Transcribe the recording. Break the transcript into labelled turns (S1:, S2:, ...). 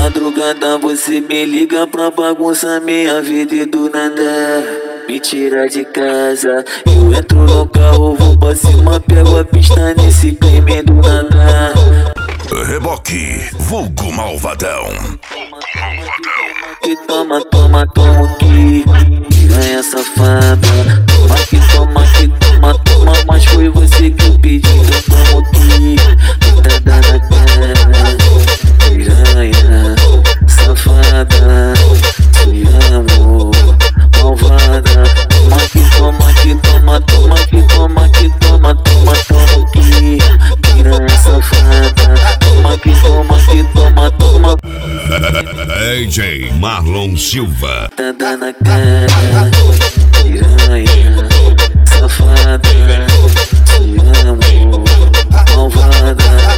S1: madrugada você me liga pra bagunçar minha vida e do nada me tira de casa. Eu entro no carro, vou pra cima, pego a pista nesse crime do nada.
S2: Reboque, vulgo malvadão.
S1: Que toma, toma, toma que piranha safada. Toma que toma, toma, mas foi você que pediu. Então toma que tá na cara. Piranha safada, te amo, malvada. Toma que toma, toma que toma, toma que piranha safada. Toma que toma, toma.
S2: DJ Marlon Silva.
S1: Tá dando a cara, piranha safada, te amo, malvada.